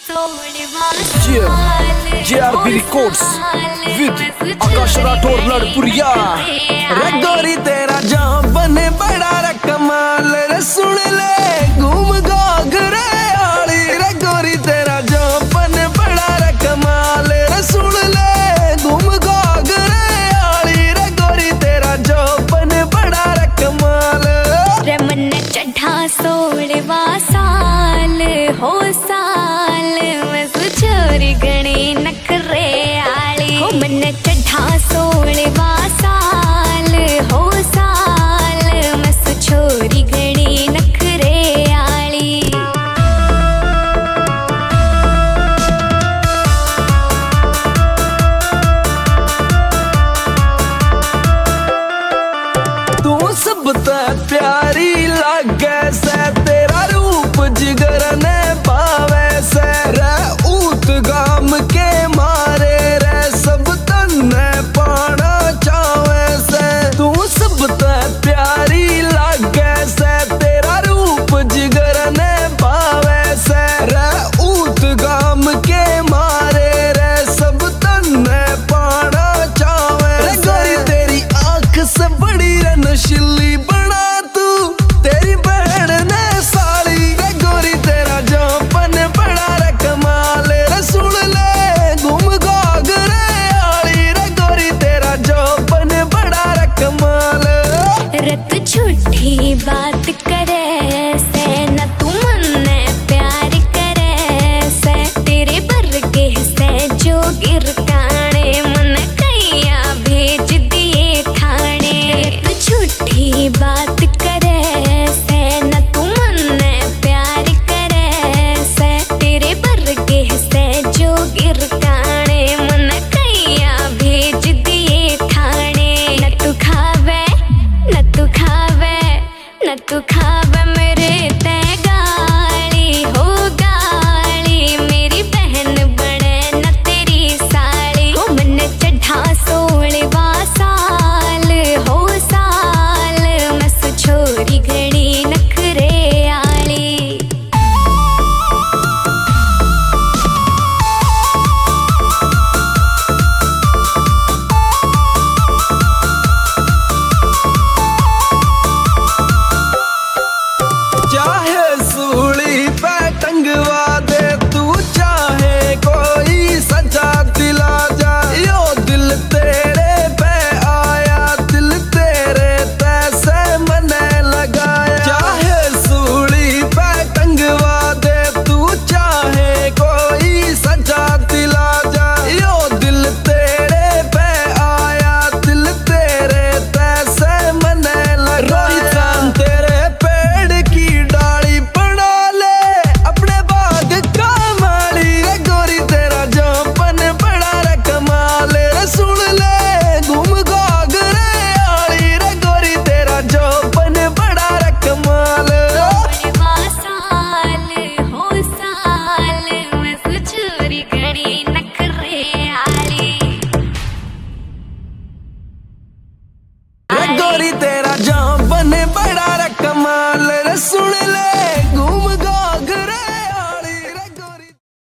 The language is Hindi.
JRB Records with Akash Rathore लड़पुरिया। रे गोरी तेरा जाम बने बड़ा रे कमाल रे सुन ले घूम घाघरे आली। रे गोरी तेरा जाम बने बड़ा रे कमाल रे सुन ले घूम घाघरे आली। रे गोरी तेरा जाम बने बड़ा रे कमाल रे मन चढ़ा 16वां साल हो साल मैं सुचोरी गणी नखरे आली। हो मन चढ़ा 16वां साल हो साल मैं सुचोरी गणी नखरे आली। तू सब ते प्यारी लागे से तेरा रूप जिगर ने पावे से रे ऊत गाम के मारे रे सब तन्ने पाना चावे से। तू सब ते प्यारी लागे से तेरा रूप जिगर ने पावे से रे ऊत गाम के मारे रे सब तन्ने पाना चावे। रे गोरी तेरी आंख से बड़ी रे नशीली बना तू तेरी बहन ने साली। रे गोरी तेरा जापन बड़ा रे कमाल रे सुन ले घूम घाघरे आली। रे गोरी तेरा जापन बड़ा रे कमाल। रत झूठी बात करे से न तू मन प्यार करे से तेरे बरगे से जो गिर काने मन कैया भेज दिए ठाणे। रत झूठी बात करे से न तू मन प्यार करे से तेरे बरगे से जो गिर काने मन कैया भेज दिए ठाणे। न तू खावे न तू खावे न तू खावे मेरे ते गाली हो गाली। मेरी बहन बने न तेरी साली। हो मन चढ़ा 16वां साल हो साल मैं सुछोरी घड़ी नखरे आली। चाहे सूली पे टंगवा दे तू चाहे कोई सजा दिला जा। यो दिल तेरे पे आया दिल तेरे तैसे मने लगाया। चाहे सूली पे टंगवा दे तू चाहे कोई सजा दिला जा। यो दिल तेरे पे आया दिल तेरे तैसे मने लगाया। तेरे पेड़ की डाली बना ले अपने बाग का माली। रे गोरी तेरा जापन बड़ा रे कमाल रे सुन ले घूम घाघरे आली। रे गोरी तेरा जापन बड़ा रे कमाल। 16वां साल हो साल मैं सुचोरी घड़ी नखरे आली। रे गोरी तेरा जापन बड़ा रे कमाल रे सुन ले